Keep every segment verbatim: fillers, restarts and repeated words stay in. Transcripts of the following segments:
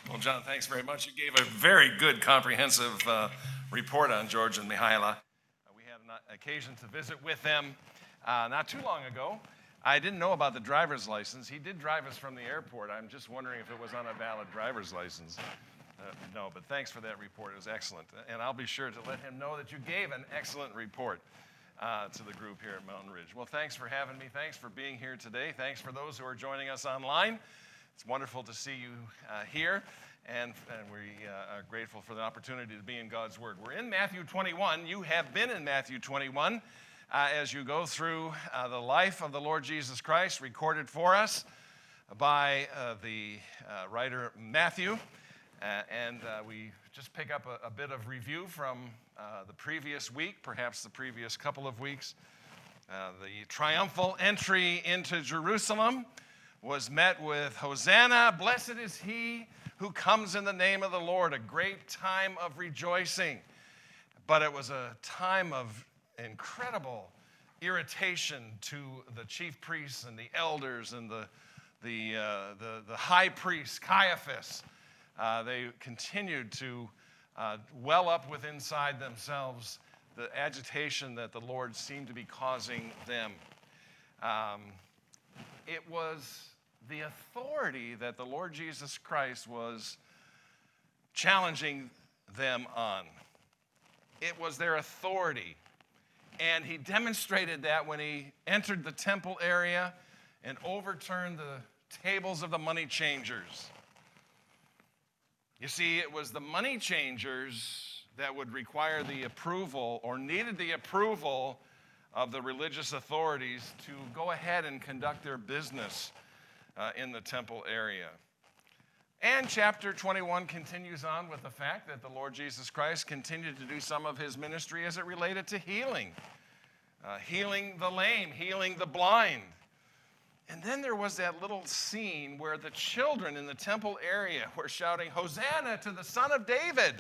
Well, John, thanks very much. You gave a very good, comprehensive uh, report on George and Mihaela. Uh, we had an occasion to visit with them uh, not too long ago. I didn't know about the driver's license. He did drive us from the airport. I'm just wondering if it was on a valid driver's license. Uh, no, but thanks for that report. It was excellent. And I'll be sure to let him know that you gave an excellent report uh, to the group here at Mountain Ridge. Well, thanks for having me. Thanks for being here today. Thanks for those who are joining us online. It's wonderful to see you uh, here, and, and we uh, are grateful for the opportunity to be in God's Word. We're in Matthew twenty-one. You have been in Matthew twenty-one uh, as you go through uh, the life of the Lord Jesus Christ, recorded for us by uh, the uh, writer Matthew. Uh, and uh, we just pick up a, a bit of review from uh, the previous week, perhaps the previous couple of weeks. Uh, the triumphal entry into Jerusalem was met with Hosanna, blessed is he who comes in the name of the Lord, a great time of rejoicing. But it was a time of incredible irritation to the chief priests and the elders and the, the, uh, the, the high priest, Caiaphas. Uh, they continued to uh, well up within inside themselves the agitation that the Lord seemed to be causing them. Um, it was the authority that the Lord Jesus Christ was challenging them on. It was their authority. And he demonstrated that when he entered the temple area and overturned the tables of the money changers. You see, it was the money changers that would require the approval or needed the approval of the religious authorities to go ahead and conduct their business Uh, in the temple area. And chapter twenty-one continues on with the fact that the Lord Jesus Christ continued to do some of his ministry as it related to healing. Uh, healing the lame, healing the blind. And then there was that little scene where the children in the temple area were shouting, Hosanna to the Son of David.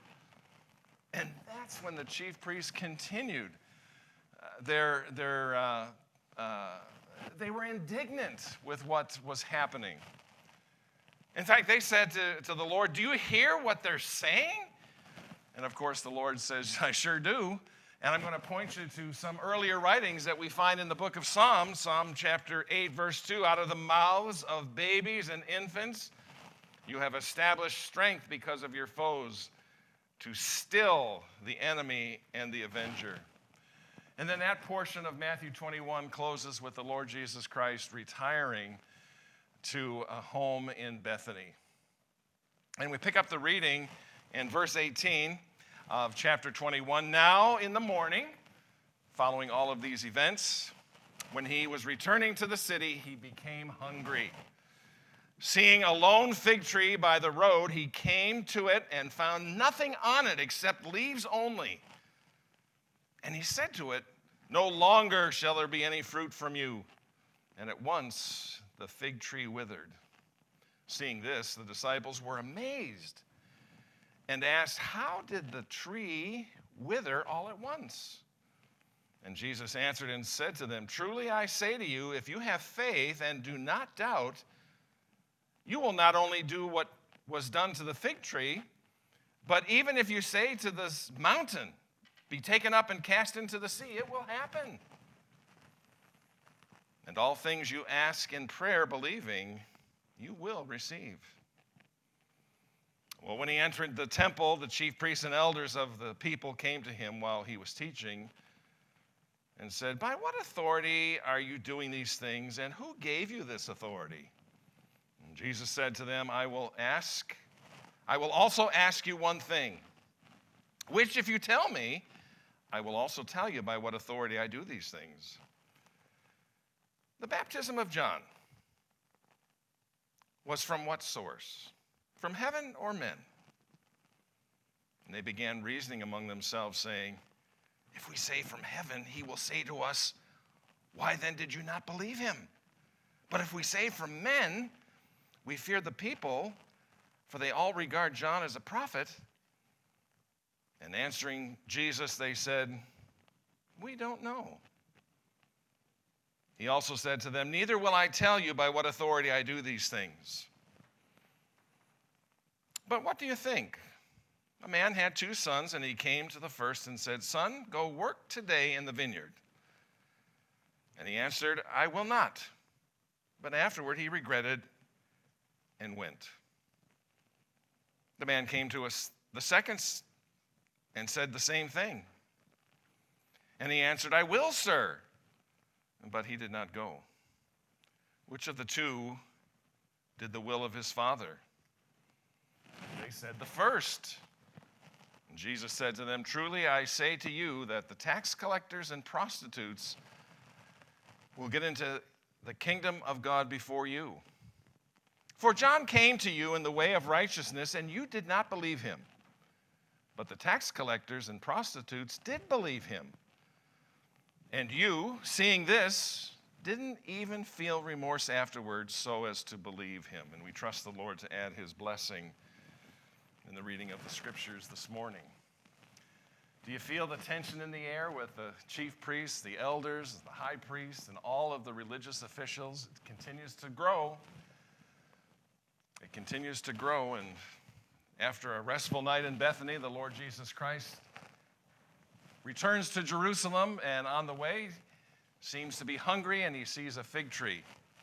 And that's when the chief priests continued uh, their, their uh, uh, they were indignant with what was happening. In fact, they said to, to the Lord, do you hear what they're saying? And of course, the Lord says, I sure do. And I'm going to point you to some earlier writings that we find in the book of Psalms, Psalm chapter eight, verse two, out of the mouths of babies and infants, you have established strength because of your foes to still the enemy and the avenger. And then that portion of Matthew twenty-one closes with the Lord Jesus Christ retiring to a home in Bethany. And we pick up the reading in verse eighteen of chapter twenty-one. Now in the morning, following all of these events, when he was returning to the city, he became hungry. Seeing a lone fig tree by the road, he came to it and found nothing on it except leaves only. And he said to it, no longer shall there be any fruit from you. And at once the fig tree withered. Seeing this, the disciples were amazed and asked, how did the tree wither all at once? And Jesus answered and said to them, truly I say to you, if you have faith and do not doubt, you will not only do what was done to the fig tree, but even if you say to this mountain, be taken up and cast into the sea, it will happen. And all things you ask in prayer, believing, you will receive. Well, when he entered the temple, the chief priests and elders of the people came to him while he was teaching and said, by what authority are you doing these things, and who gave you this authority? And Jesus said to them, I will ask, I will also ask you one thing, which if you tell me, I will also tell you by what authority I do these things. The baptism of John was from what source? From heaven or men? And they began reasoning among themselves, saying, if we say from heaven, he will say to us, why then did you not believe him? But if we say from men, we fear the people, for they all regard John as a prophet. And answering Jesus, they said, we don't know. He also said to them, neither will I tell you by what authority I do these things. But what do you think? A man had two sons, and he came to the first and said, Son, go work today in the vineyard. And he answered, I will not. But afterward he regretted and went. The man came to us the second and said the same thing. And he answered, I will, sir. But he did not go. Which of the two did the will of his father? They said, the first. And Jesus said to them, truly I say to you that the tax collectors and prostitutes will get into the kingdom of God before you. For John came to you in the way of righteousness, and you did not believe him. But the tax collectors and prostitutes did believe him. And you, seeing this, didn't even feel remorse afterwards so as to believe him. And we trust the Lord to add his blessing in the reading of the scriptures this morning. Do you feel the tension in the air with the chief priests, the elders, the high priests, and all of the religious officials? It continues to grow. It continues to grow, and after a restful night in Bethany, the Lord Jesus Christ returns to Jerusalem, and on the way seems to be hungry, and he sees a fig tree.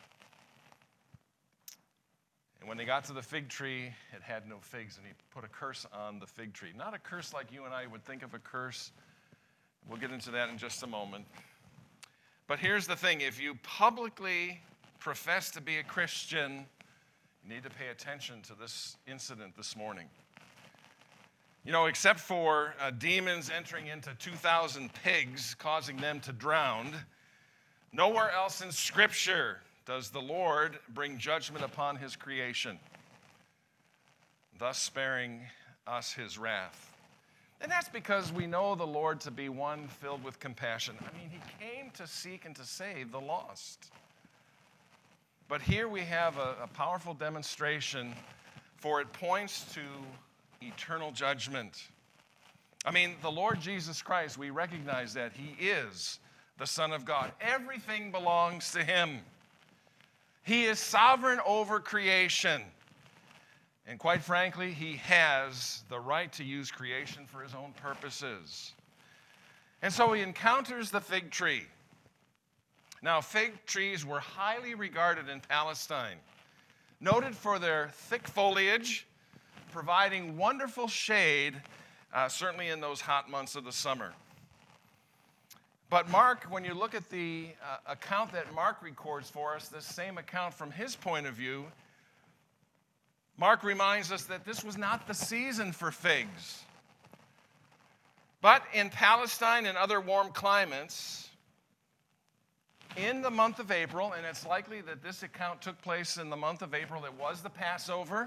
And when they got to the fig tree, it had no figs, and he put a curse on the fig tree. Not a curse like you and I would think of a curse. We'll get into that in just a moment. But here's the thing. If you publicly profess to be a Christian, you need to pay attention to this incident this morning. You know, except for uh, demons entering into two thousand pigs, causing them to drown, nowhere else in Scripture does the Lord bring judgment upon his creation, thus sparing us his wrath. And that's because we know the Lord to be one filled with compassion. I mean, he came to seek and to save the lost. But here we have a, a powerful demonstration, for it points to eternal judgment. I mean, the Lord Jesus Christ, we recognize that he is the Son of God. Everything belongs to him. He is sovereign over creation. And quite frankly, he has the right to use creation for his own purposes. And so he encounters the fig tree. Now, fig trees were highly regarded in Palestine, noted for their thick foliage, providing wonderful shade, uh, certainly in those hot months of the summer. But Mark, when you look at the uh, account that Mark records for us, this same account from his point of view, Mark reminds us that this was not the season for figs. But in Palestine and other warm climates, in the month of April, and it's likely that this account took place in the month of April, it was the Passover,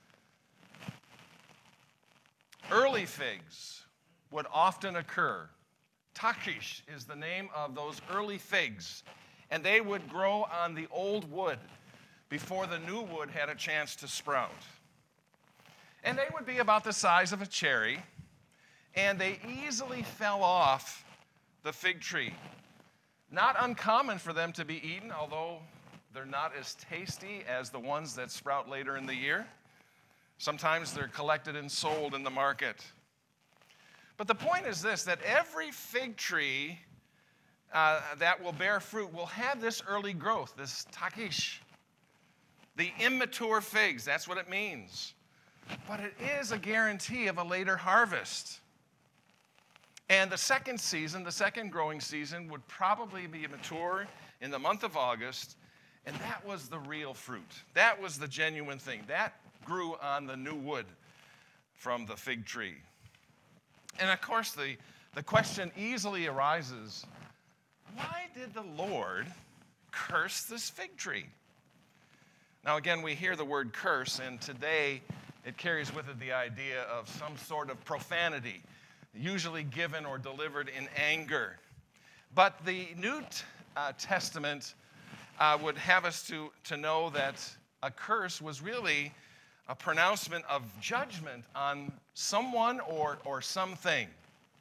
early figs would often occur. Tachish is the name of those early figs, and they would grow on the old wood before the new wood had a chance to sprout. And they would be about the size of a cherry, and they easily fell off the fig tree. Not uncommon for them to be eaten, although they're not as tasty as the ones that sprout later in the year. Sometimes they're collected and sold in the market. But the point is this, that every fig tree uh, that will bear fruit will have this early growth, this tachish, the immature figs. That's what it means. But it is a guarantee of a later harvest. And the second season, the second growing season, would probably be mature in the month of August, and that was the real fruit. That was the genuine thing. That grew on the new wood from the fig tree. And of course, the, the question easily arises, why did the Lord curse this fig tree? Now again, we hear the word curse, and today it carries with it the idea of some sort of profanity, usually given or delivered in anger. But the New uh, Testament uh, would have us to, to know that a curse was really a pronouncement of judgment on someone or, or something.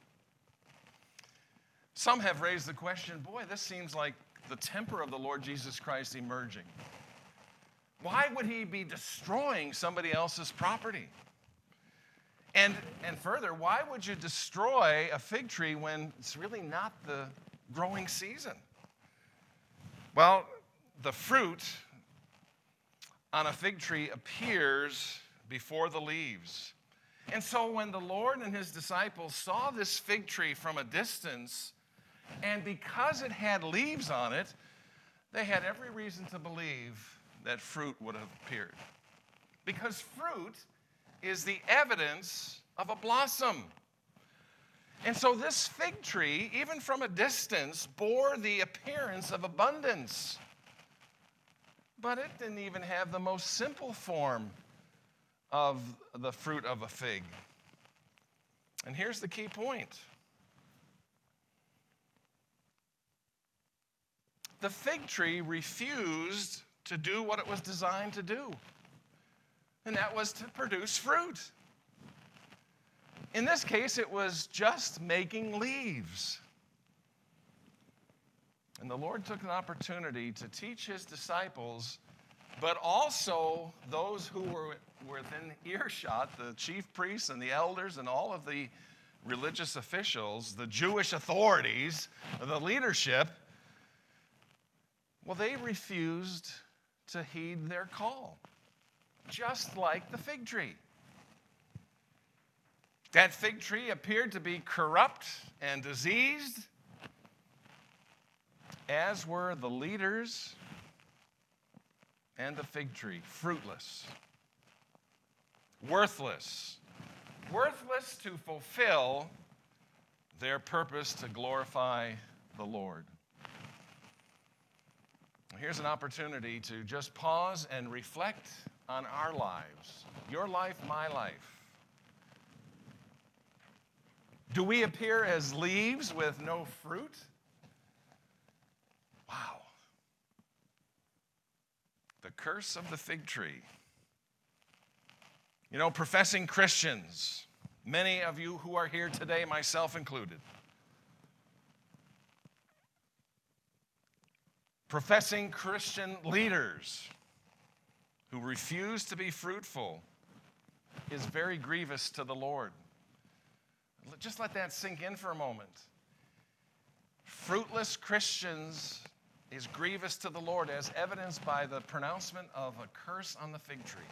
Some have raised the question, boy, this seems like the temper of the Lord Jesus Christ emerging. Why would he be destroying somebody else's property? And, and further, why would you destroy a fig tree when it's really not the growing season? Well, the fruit on a fig tree appears before the leaves. And so when the Lord and his disciples saw this fig tree from a distance, and because it had leaves on it, they had every reason to believe that fruit would have appeared. Because fruit is the evidence of a blossom. And so this fig tree, even from a distance, bore the appearance of abundance. But it didn't even have the most simple form of the fruit of a fig. And here's the key point. The fig tree refused to do what it was designed to do, and that was to produce fruit. In this case, it was just making leaves. And the Lord took an opportunity to teach his disciples, but also those who were within earshot, the chief priests and the elders and all of the religious officials, the Jewish authorities, the leadership. Well, they refused to heed their call, just like the fig tree. That fig tree appeared to be corrupt and diseased, as were the leaders and the fig tree, fruitless, worthless, worthless to fulfill their purpose to glorify the Lord. Here's an opportunity to just pause and reflect on our lives, your life, my life. Do we appear as leaves with no fruit? Wow. The curse of the fig tree. You know, professing Christians, many of you who are here today, myself included, professing Christian leaders who refuse to be fruitful is very grievous to the Lord. Just let that sink in for a moment. Fruitless Christians is grievous to the Lord, as evidenced by the pronouncement of a curse on the fig tree.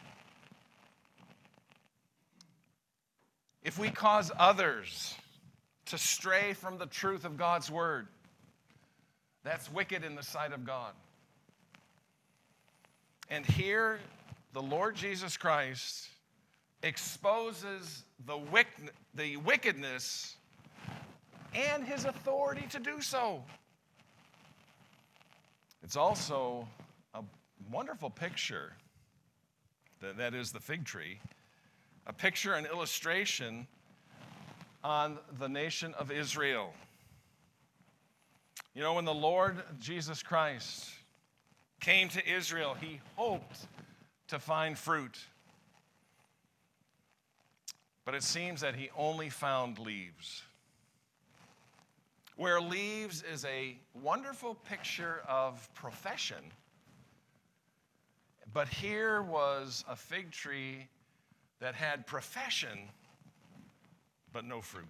If we cause others to stray from the truth of God's word, that's wicked in the sight of God. And here, the Lord Jesus Christ exposes the, wick- the wickedness and his authority to do so. It's also a wonderful picture, that, that is the fig tree, a picture, an illustration on the nation of Israel. You know, when the Lord Jesus Christ came to Israel, he hoped to find fruit. But it seems that he only found leaves. Where leaves is a wonderful picture of profession, but here was a fig tree that had profession, but no fruit.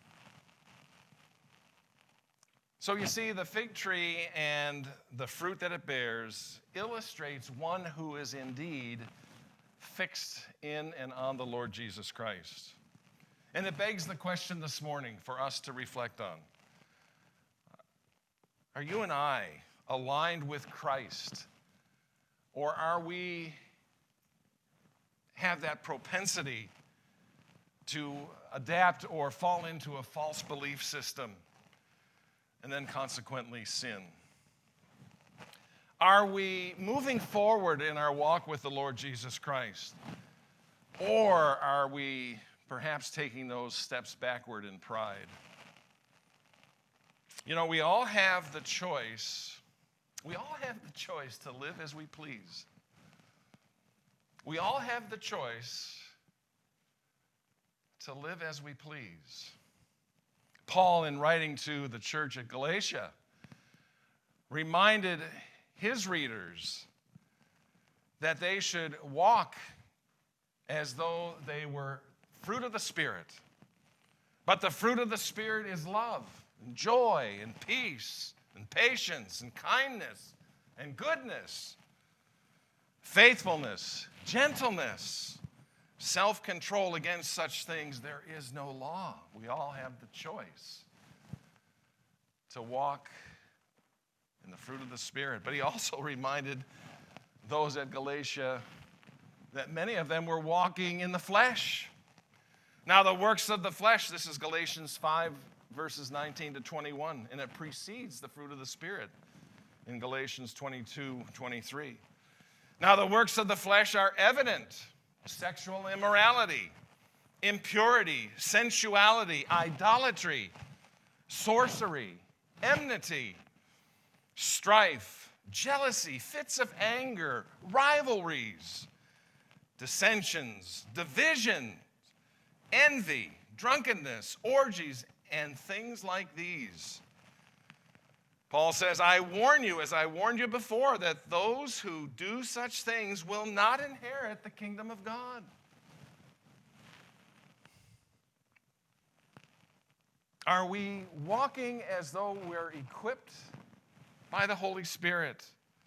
So you see, the fig tree and the fruit that it bears illustrates one who is indeed fixed in and on the Lord Jesus Christ. And it begs the question this morning for us to reflect on. Are you and I aligned with Christ? Or are we have that propensity to adapt or fall into a false belief system and then consequently sin? Are we moving forward in our walk with the Lord Jesus Christ? Or are we perhaps taking those steps backward in pride? You know, we all have the choice. We all have the choice to live as we please. We all have the choice to live as we please. Paul, in writing to the church at Galatia, reminded his readers that they should walk as though they were Fruit of the Spirit. But the fruit of the Spirit is love and joy and peace and patience and kindness and goodness, faithfulness, gentleness, self-control. Against such things there is no law. We all have the choice to walk in the fruit of the Spirit. But he also reminded those at Galatia that many of them were walking in the flesh. Now the works of the flesh, this is Galatians five, verses nineteen to twenty-one, and it precedes the fruit of the Spirit in Galatians twenty-two, twenty-three. Now the works of the flesh are evident: sexual immorality, impurity, sensuality, idolatry, sorcery, enmity, strife, jealousy, fits of anger, rivalries, dissensions, divisions, envy, drunkenness, orgies, and things like these. Paul says, I warn you, as I warned you before, that those who do such things will not inherit the kingdom of God. Are we walking as though we're equipped by the Holy Spirit?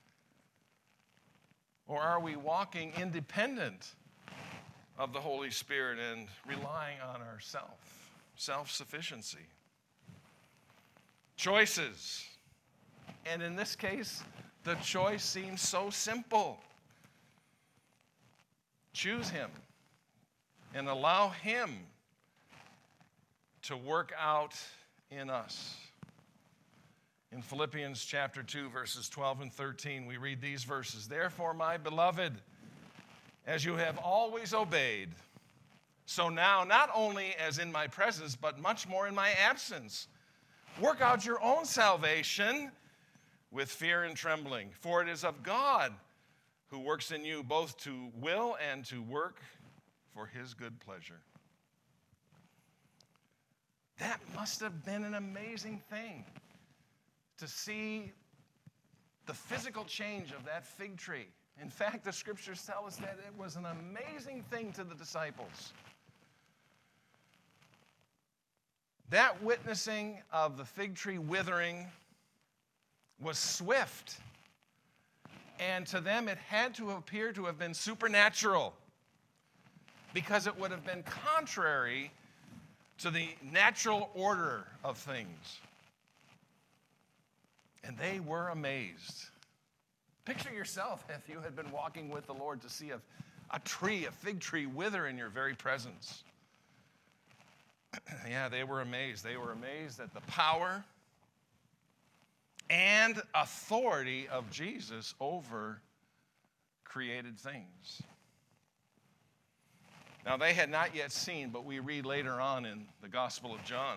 Or are we walking independent of the Holy Spirit and relying on ourself, self-sufficiency? Choices. And in this case, the choice seems so simple. Choose him and allow him to work out in us. In Philippians chapter two, verses twelve and thirteen, we read these verses. Therefore, my beloved, as you have always obeyed, so now, not only as in my presence, but much more in my absence, work out your own salvation with fear and trembling. For it is of God who works in you both to will and to work for his good pleasure. That must have been an amazing thing to see the physical change of that fig tree. In fact, the scriptures tell us that it was an amazing thing to the disciples. That witnessing of the fig tree withering was swift. And to them, it had to appear to have been supernatural, because it would have been contrary to the natural order of things. And they were amazed. Picture yourself if you had been walking with the Lord to see a, a tree, a fig tree, wither in your very presence. Yeah, they were amazed. They were amazed at the power and authority of Jesus over created things. Now, they had not yet seen, but we read later on in the Gospel of John,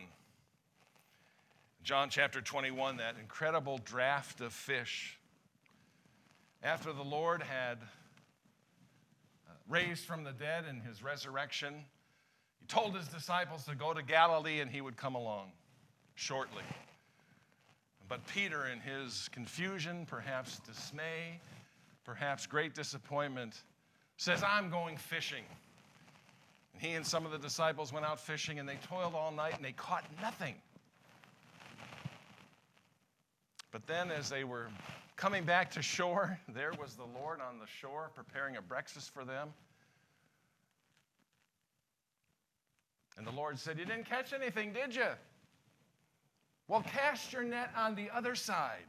John chapter twenty-one, that incredible draft of fish. After the Lord had raised from the dead in his resurrection, he told his disciples to go to Galilee and he would come along shortly. But Peter, in his confusion, perhaps dismay, perhaps great disappointment, says, I'm going fishing. And he and some of the disciples went out fishing, and they toiled all night and they caught nothing. But then as they were coming back to shore, there was the Lord on the shore preparing a breakfast for them. And the Lord said, you didn't catch anything, did you? Well, cast your net on the other side.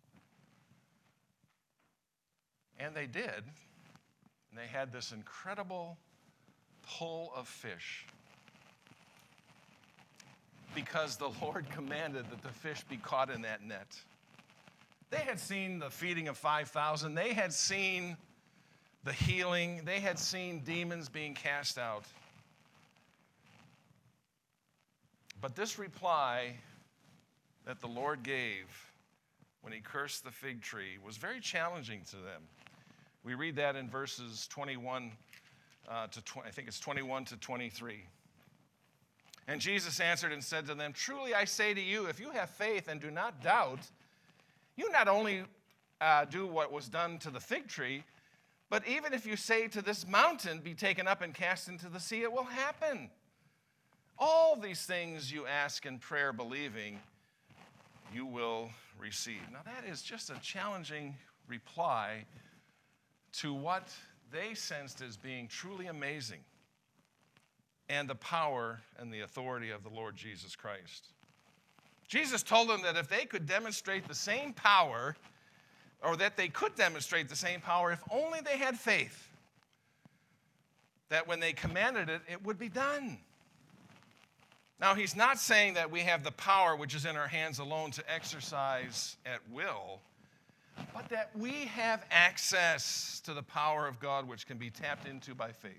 And they did. And they had this incredible pull of fish, because the Lord commanded that the fish be caught in that net. They had seen the feeding of five thousand. They had seen the healing. They had seen demons being cast out. But this reply that the Lord gave when he cursed the fig tree was very challenging to them. We read that in verses twenty-one uh, to twenty, I think it's twenty-one to twenty-three. And Jesus answered and said to them, truly I say to you, if you have faith and do not doubt, you not only uh, do what was done to the fig tree, But even if you say to this mountain, be taken up and cast into the sea, it will happen. All these things you ask in prayer, believing, you will receive. Now, that is just a challenging reply to what they sensed as being truly amazing and the power and the authority of the Lord Jesus Christ. Jesus told them that if they could demonstrate the same power, or that they could demonstrate the same power if only they had faith, that when they commanded it, it would be done. Now, he's not saying that we have the power which is in our hands alone to exercise at will, but that we have access to the power of God which can be tapped into by faith.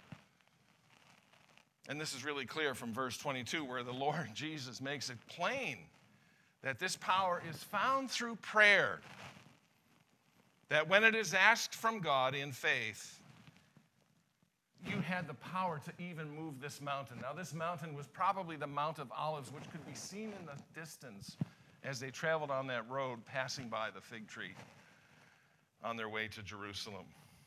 And this is really clear from verse twenty-two, where the Lord Jesus makes it plain that this power is found through prayer. That when it is asked from God in faith, you had the power to even move this mountain. Now, this mountain was probably the Mount of Olives, which could be seen in the distance as they traveled on that road, passing by the fig tree on their way to Jerusalem.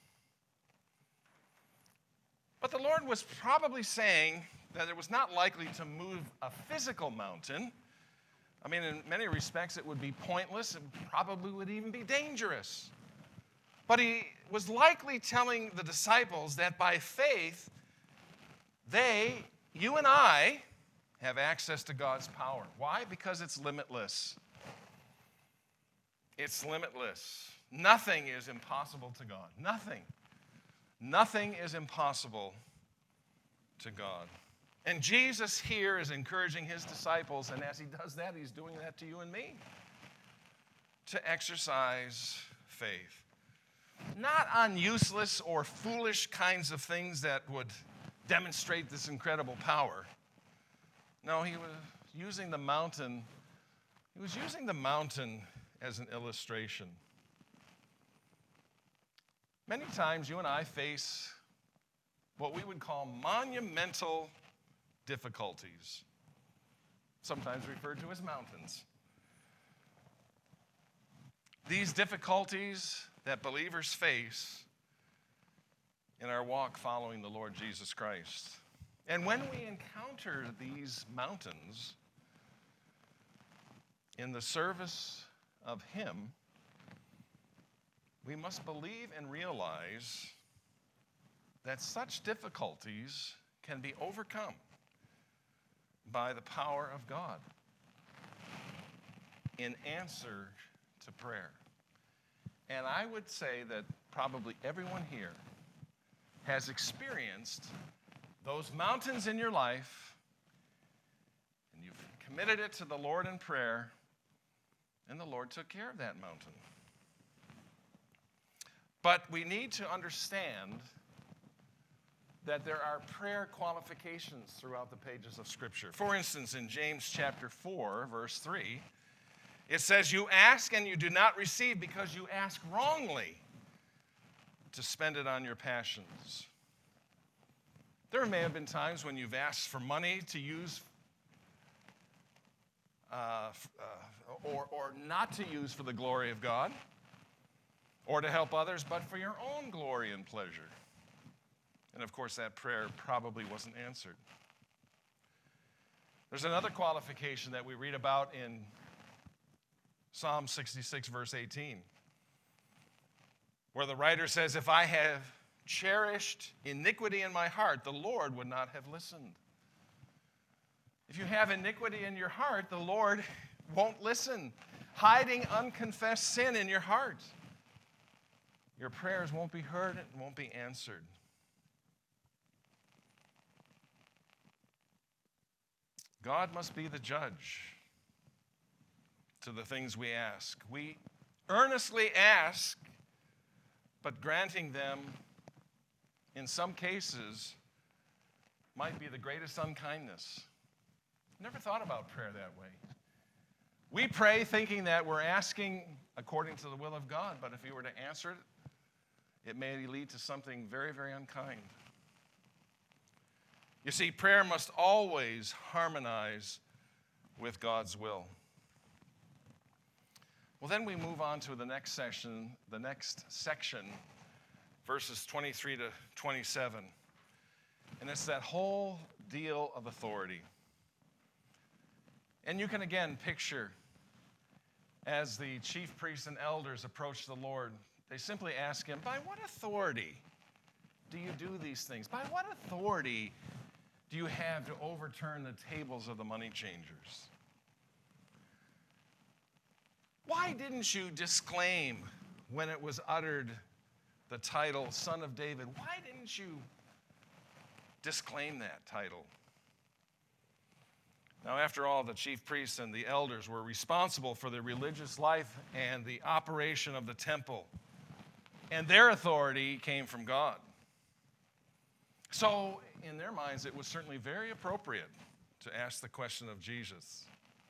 But the Lord was probably saying that it was not likely to move a physical mountain. I mean, in many respects, it would be pointless and probably would even be dangerous. But he was likely telling the disciples that by faith, they, you and I, have access to God's power. Why? Because it's limitless. It's limitless. Nothing is impossible to God. Nothing. Nothing is impossible to God. And Jesus here is encouraging his disciples, and as he does that, he's doing that to you and me, to exercise faith. Not on useless or foolish kinds of things that would demonstrate this incredible power. No, he was using the mountain, he was using the mountain as an illustration. Many times you and I face what we would call monumental difficulties, sometimes referred to as mountains. These difficulties that believers face in our walk following the Lord Jesus Christ. And when we encounter these mountains in the service of him, we must believe and realize that such difficulties can be overcome by the power of God in answer to prayer. And I would say that probably everyone here has experienced those mountains in your life, and you've committed it to the Lord in prayer, and the Lord took care of that mountain. But we need to understand that there are prayer qualifications throughout the pages of Scripture. For instance, in James chapter four, verse three, it says, you ask and you do not receive because you ask wrongly to spend it on your passions. There may have been times when you've asked for money to use uh, uh, or, or not to use for the glory of God or to help others, but for your own glory and pleasure. And of course, that prayer probably wasn't answered. There's another qualification that we read about in Psalm sixty-six, verse eighteen, where the writer says, if I have cherished iniquity in my heart, the Lord would not have listened. If you have iniquity in your heart, the Lord won't listen. Hiding unconfessed sin in your heart, your prayers won't be heard and won't be answered. God must be the judge to the things we ask. We earnestly ask, but granting them, in some cases, might be the greatest unkindness. Never thought about prayer that way. We pray thinking that we're asking according to the will of God, but if He were to answer it, it may lead to something very, very unkind. You see, prayer must always harmonize with God's will. Well, then we move on to the next section, the next section, verses twenty-three to twenty-seven. And it's that whole deal of authority. And you can again picture as the chief priests and elders approach the Lord, they simply ask him, by what authority do you do these things? By what authority do you have to overturn the tables of the money changers? Why didn't you disclaim when it was uttered the title Son of David? Why didn't you disclaim that title? Now, after all, the chief priests and the elders were responsible for the religious life and the operation of the temple, and their authority came from God. So, in their minds, it was certainly very appropriate to ask the question of Jesus,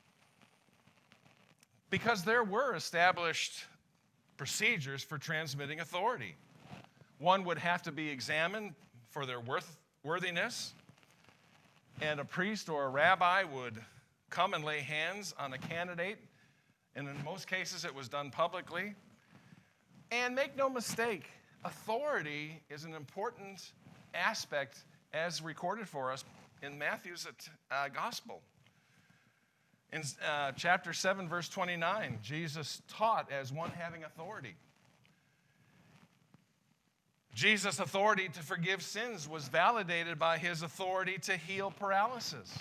because there were established procedures for transmitting authority. One would have to be examined for their worth, worthiness, and a priest or a rabbi would come and lay hands on a candidate, and in most cases it was done publicly. And make no mistake, authority is an important aspect as recorded for us in Matthew's uh, gospel. In uh, chapter seven, verse twenty-nine, Jesus taught as one having authority. Jesus' authority to forgive sins was validated by his authority to heal paralysis.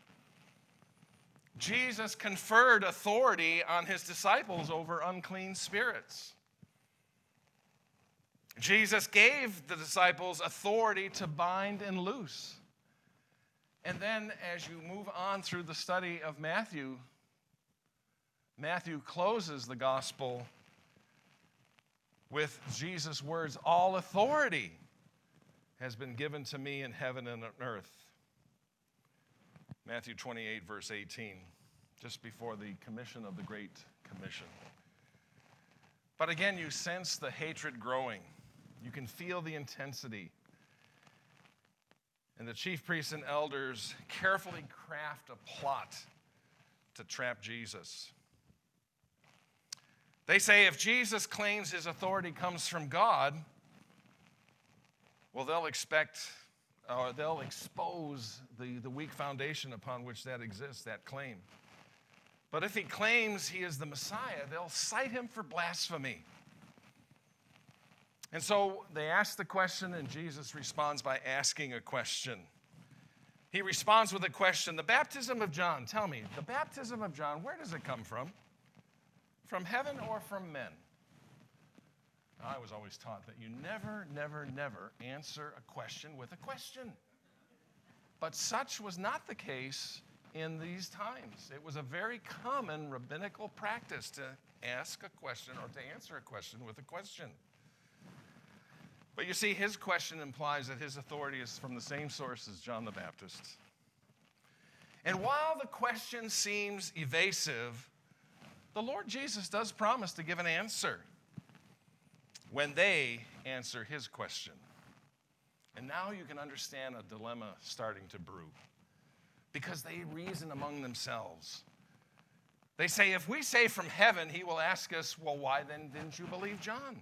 Jesus conferred authority on his disciples over unclean spirits. Jesus gave the disciples authority to bind and loose. And then as you move on through the study of Matthew, Matthew closes the gospel with Jesus' words, all authority has been given to me in heaven and on earth. Matthew twenty-eight, verse eighteen, just before the commission of the Great Commission. But again, you sense the hatred growing. You can feel the intensity. And the chief priests and elders carefully craft a plot to trap Jesus. They say if Jesus claims his authority comes from God, well, they'll expect, or they'll expose the, the weak foundation upon which that exists, that claim. But if he claims he is the Messiah, they'll cite him for blasphemy. And so they ask the question, and Jesus responds by asking a question. He responds with a question. The baptism of John, tell me, the baptism of John, where does it come from? From heaven or from men? I was always taught that you never, never, never answer a question with a question. But such was not the case in these times. It was a very common rabbinical practice to ask a question or to answer a question with a question. But you see, his question implies that his authority is from the same source as John the Baptist. And while the question seems evasive, the Lord Jesus does promise to give an answer when they answer his question. And now you can understand a dilemma starting to brew, because they reason among themselves. They say, if we say from heaven, he will ask us, well, why then didn't you believe John?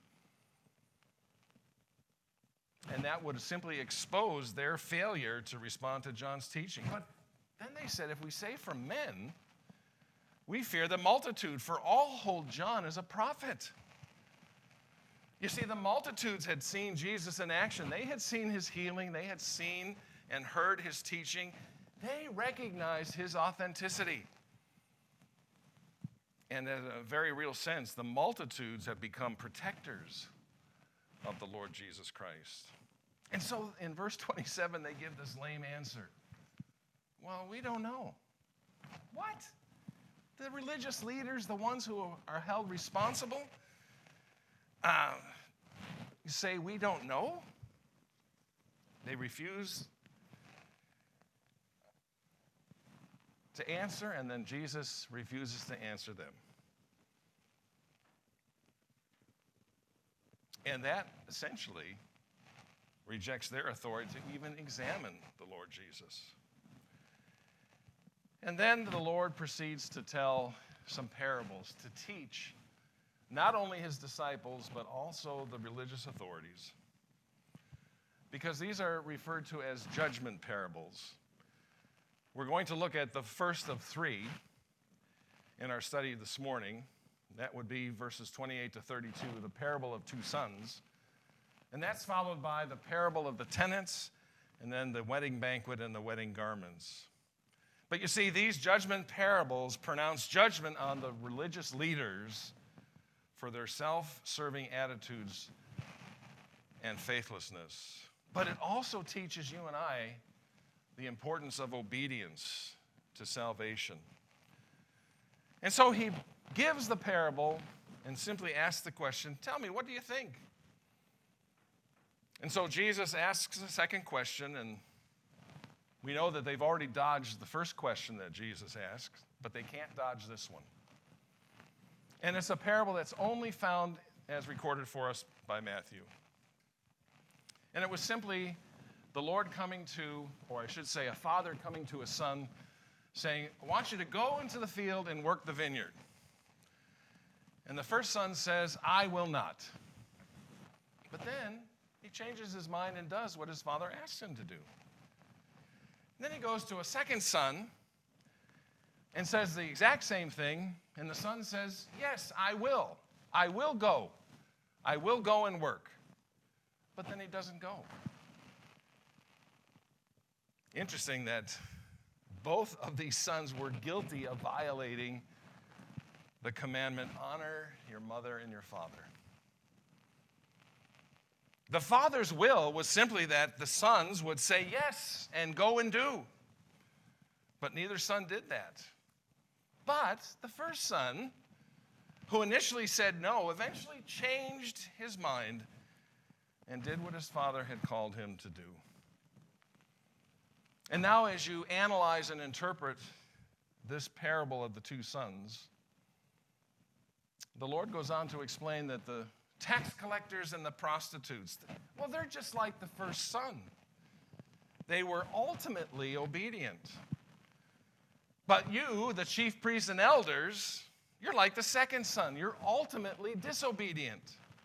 And that would simply expose their failure to respond to John's teaching. But then they said, if we say from men, we fear the multitude, for all hold John as a prophet. You see, the multitudes had seen Jesus in action. They had seen his healing. They had seen and heard his teaching. They recognized his authenticity. And in a very real sense, the multitudes have become protectors of the Lord Jesus Christ. And so in verse twenty-seven, they give this lame answer. Well, we don't know. What? The religious leaders, the ones who are held responsible, uh, say we don't know? They refuse to answer, and then Jesus refuses to answer them. And that essentially rejects their authority to even examine the Lord Jesus. And then the Lord proceeds to tell some parables, to teach not only his disciples, but also the religious authorities. Because these are referred to as judgment parables. We're going to look at the first of three in our study this morning. That would be verses twenty-eight to thirty-two, the parable of two sons. And that's followed by the parable of the tenants, and then the wedding banquet and the wedding garments. But you see, these judgment parables pronounce judgment on the religious leaders for their self-serving attitudes and faithlessness. But it also teaches you and I the importance of obedience to salvation. And so he gives the parable and simply asks the question, tell me, what do you think? And so Jesus asks the second question, and we know that they've already dodged the first question that Jesus asked, but they can't dodge this one. And it's a parable that's only found as recorded for us by Matthew. And it was simply the Lord coming to, or I should say a father coming to a son, saying, I want you to go into the field and work the vineyard. And the first son says, I will not. But then he changes his mind and does what his father asked him to do. And then he goes to a second son and says the exact same thing, and the son says, yes, I will. I will go. I will go and work. But then he doesn't go. Interesting that both of these sons were guilty of violating the commandment, honor your mother and your father. The father's will was simply that the sons would say yes and go and do. But neither son did that. But the first son, who initially said no, eventually changed his mind and did what his father had called him to do. And now as you analyze and interpret this parable of the two sons, the Lord goes on to explain that the tax collectors and the prostitutes, well, they're just like the first son. They were ultimately obedient. But you, the chief priests and elders, you're like the second son. You're ultimately disobedient.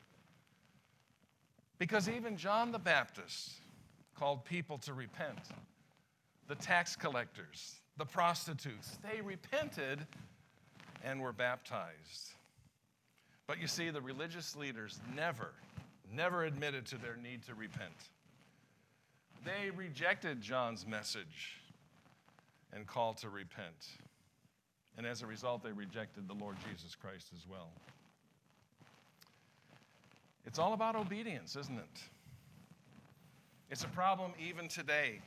Because even John the Baptist called people to repent. The tax collectors, the prostitutes, they repented and were baptized. But you see, the religious leaders never, never admitted to their need to repent. They rejected John's message and call to repent. And as a result, they rejected the Lord Jesus Christ as well. It's all about obedience, isn't it? It's a problem even today.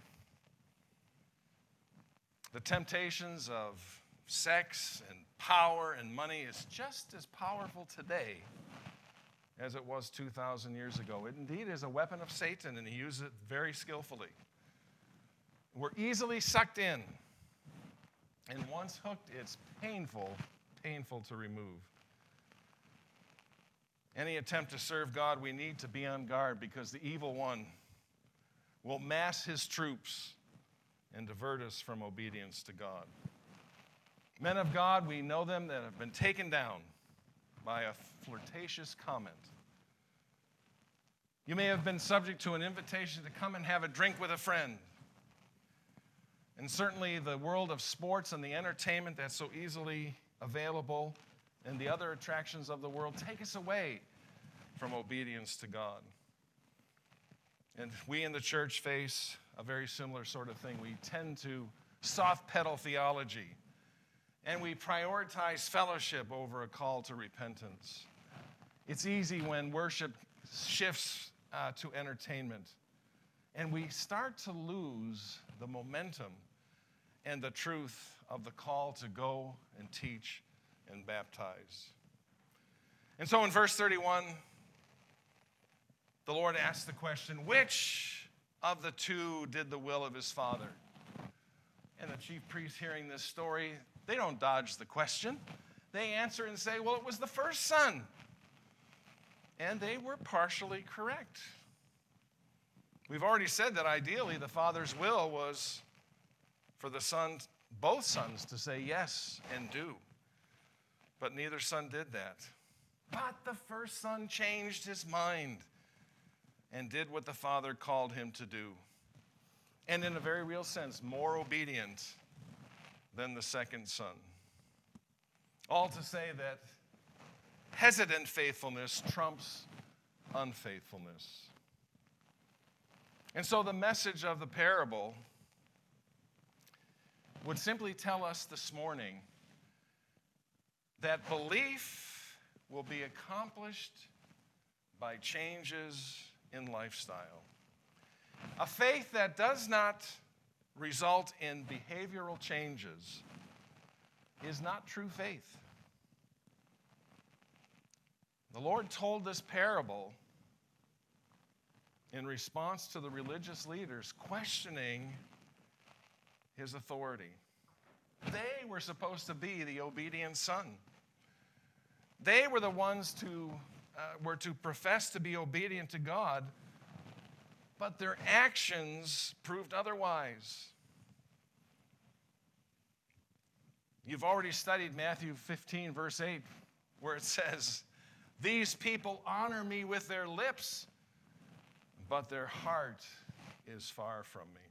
The temptations of sex and power and money is just as powerful today as it was two thousand years ago. It indeed is a weapon of Satan, and he uses it very skillfully. We're easily sucked in. And once hooked, it's painful, painful to remove. Any attempt to serve God, we need to be on guard because the evil one will mass his troops and divert us from obedience to God. Men of God, we know them that have been taken down by a flirtatious comment. You may have been subject to an invitation to come and have a drink with a friend. And certainly the world of sports and the entertainment that's so easily available and the other attractions of the world take us away from obedience to God. And we in the church face a very similar sort of thing. We tend to soft pedal theology, and we prioritize fellowship over a call to repentance. It's easy when worship shifts uh, to entertainment, and we start to lose the momentum and the truth of the call to go and teach and baptize. And so in verse thirty-one, the Lord asked the question, which of the two did the will of his father? And the chief priests hearing this story, they don't dodge the question. They answer and say, well, it was the first son. And they were partially correct. We've already said that ideally the father's will was for the son, both sons to say yes and do. But neither son did that. But the first son changed his mind and did what the father called him to do. And in a very real sense, more obedient than the second son. All to say that hesitant faithfulness trumps unfaithfulness. And so the message of the parable would simply tell us this morning that belief will be accomplished by changes in lifestyle. A faith that does not result in behavioral changes is not true faith. The Lord told this parable in response to the religious leaders questioning his authority. They were supposed to be the obedient son. They were the ones to uh, were to profess to be obedient to God, but their actions proved otherwise. You've already studied Matthew fifteen, verse eight, where it says, "These people honor me with their lips, but their heart is far from me."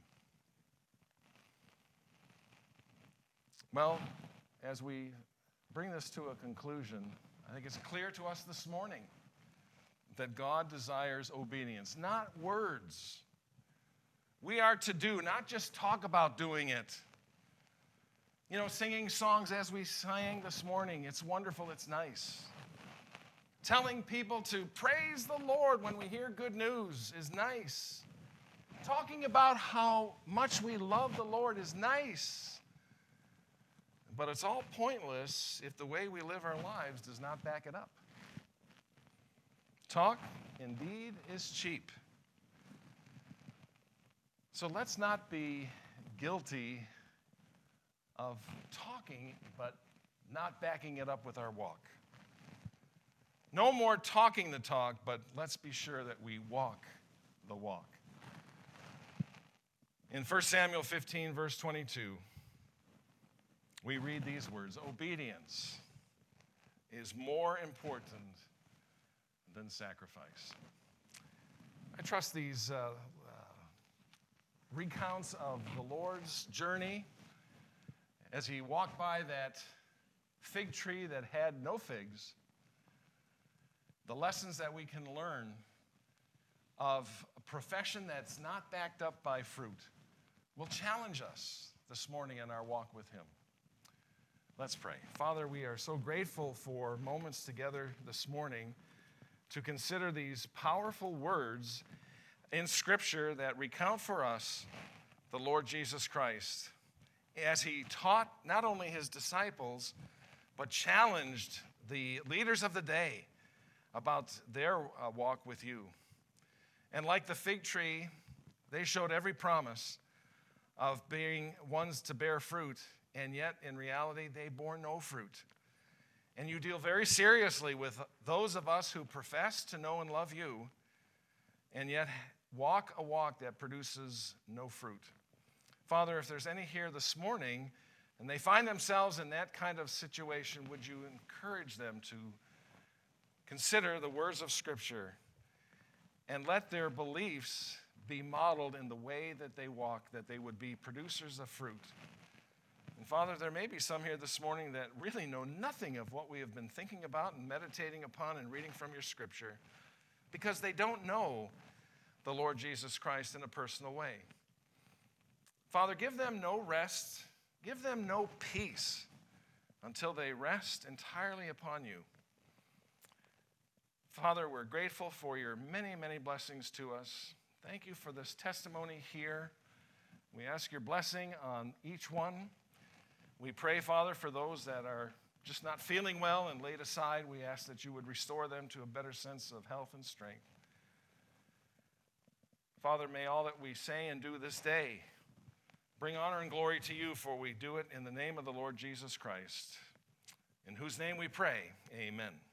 Well, as we bring this to a conclusion, I think it's clear to us this morning that God desires obedience, not words. We are to do, not just talk about doing it. You know, singing songs as we sang this morning, it's wonderful, it's nice. Telling people to praise the Lord when we hear good news is nice. Talking about how much we love the Lord is nice. But it's all pointless if the way we live our lives does not back it up. Talk, indeed, is cheap. So let's not be guilty of talking, but not backing it up with our walk. No more talking the talk, but let's be sure that we walk the walk. In First Samuel fifteen, verse twenty-two, we read these words: "Obedience is more important than sacrifice." I trust these uh, uh, recounts of the Lord's journey as he walked by that fig tree that had no figs, the lessons that we can learn of a profession that's not backed up by fruit will challenge us this morning in our walk with him. Let's pray. Father, we are so grateful for moments together this morning to consider these powerful words in Scripture that recount for us the Lord Jesus Christ as he taught not only his disciples, but challenged the leaders of the day about their uh, walk with you. And like the fig tree, they showed every promise of being ones to bear fruit, and yet in reality they bore no fruit. And you deal very seriously with those of us who profess to know and love you, and yet walk a walk that produces no fruit. Father, if there's any here this morning and they find themselves in that kind of situation, would you encourage them to consider the words of Scripture and let their beliefs be modeled in the way that they walk, that they would be producers of fruit. And Father, there may be some here this morning that really know nothing of what we have been thinking about and meditating upon and reading from your Scripture because they don't know the Lord Jesus Christ in a personal way. Father, give them no rest, give them no peace until they rest entirely upon you. Father, we're grateful for your many, many blessings to us. Thank you for this testimony here. We ask your blessing on each one. We pray, Father, for those that are just not feeling well and laid aside. We ask that you would restore them to a better sense of health and strength. Father, may all that we say and do this day bring honor and glory to you, for we do it in the name of the Lord Jesus Christ, in whose name we pray. Amen.